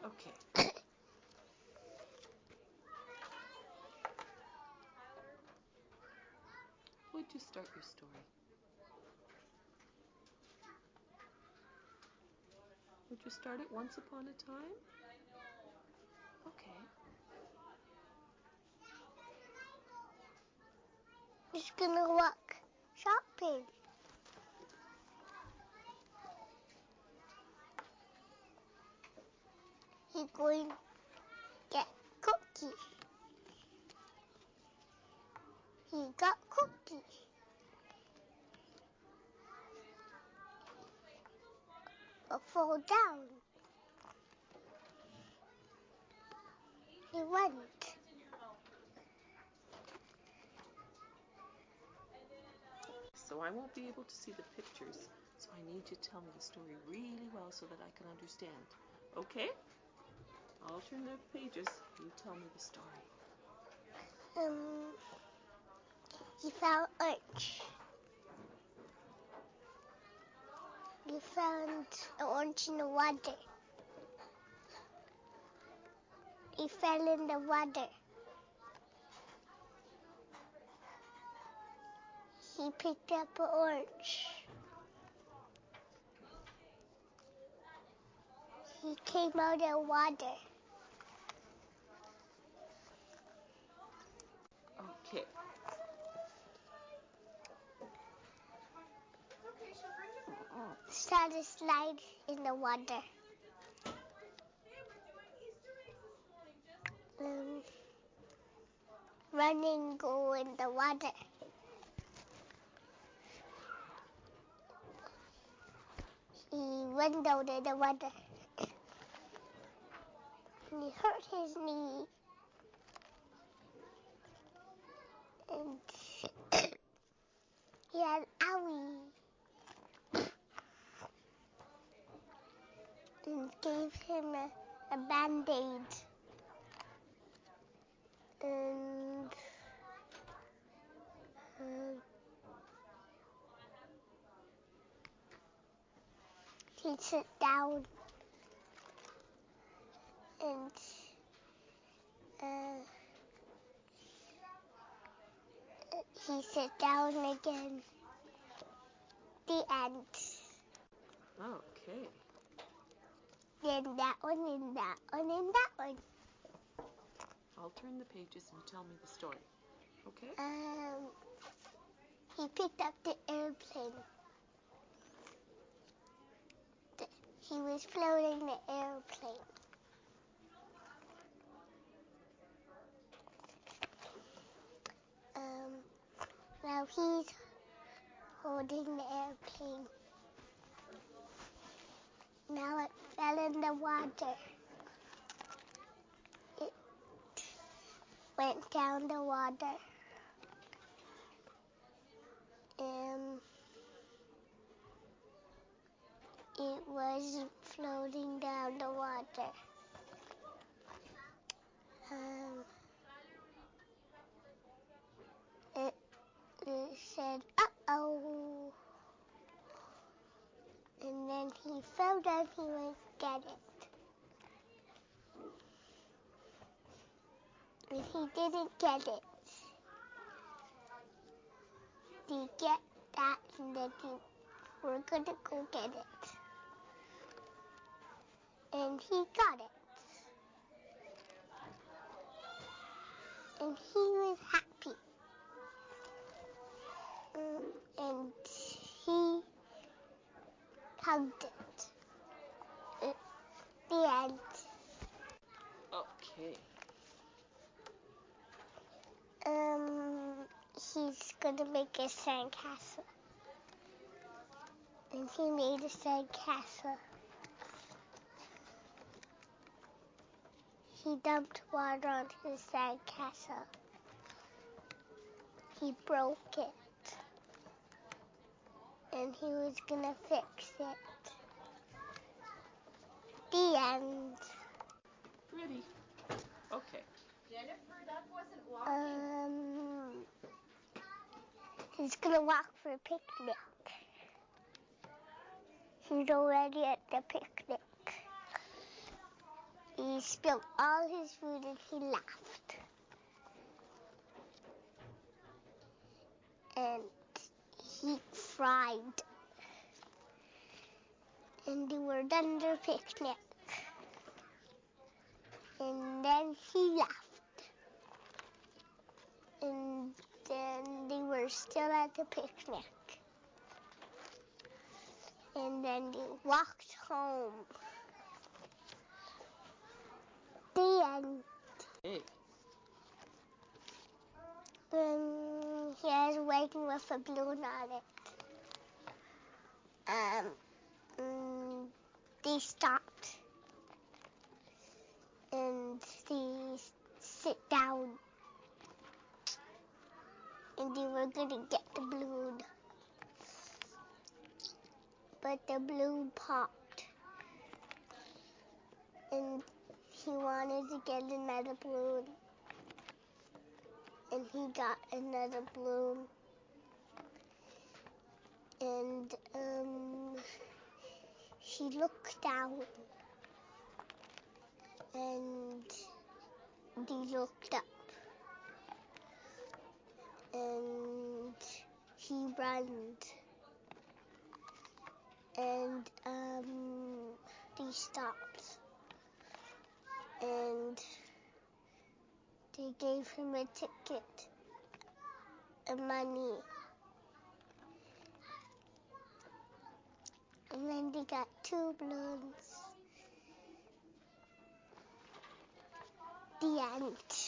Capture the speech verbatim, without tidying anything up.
Okay. Would you start your story? Would you start it once upon a time? Okay. He's gonna walk shopping. He's going to get cookies. He got cookies. But fall down. He went. So I won't be able to see the pictures, so I need you to tell me the story really well so that I can understand. Okay? I'll turn the pages. You tell me the story. Um, he found orange. He found an orange in the water. He fell in the water. He picked up an orange. He came out of the water. Okay. Started to slide in the water. Um, running, go in the water. He went down in the water. And he hurt his knee. And he had owie. And gave him a, a band-aid. And uh, he sat down. And uh, he sat down again. The end. Okay. Then that one, and that one, and that one. I'll turn the pages and tell me the story. Okay? Um, he picked up the airplane. The, he was floating the airplane. Um, now he's holding the airplane. Now it fell in the water. It went down the water. Um, it was floating down the water. Um, it, it said, uh-oh. And then he fell down, he went get it. And he didn't get it. He get that, and then he, we're gonna go get it. And he got it. And he was happy. Um, and he hugged it. Uh, the end. Okay. Um, he's gonna make a sandcastle. And he made a sandcastle. He dumped water on his sandcastle. He broke it. And he was gonna fix it. The end. Ready? Okay. Jennifer, that wasn't walking. Um, he's gonna walk for a picnic. He's already at the picnic. He he spilled all his food and he laughed. And he cried. And they were done their picnic. And then he laughed. And then they were still at the picnic. And then they walked home. The end. Hey. Um, he was waiting with a balloon on it. Um, um, they stopped. And they sit down. And they were going to get the balloon. But the balloon popped. And he wanted to get another balloon. And he got another balloon. And um, he looked down. And he looked up. And he ran. And um, they stopped. And they gave him a ticket and money. And then they got two balloons. The end.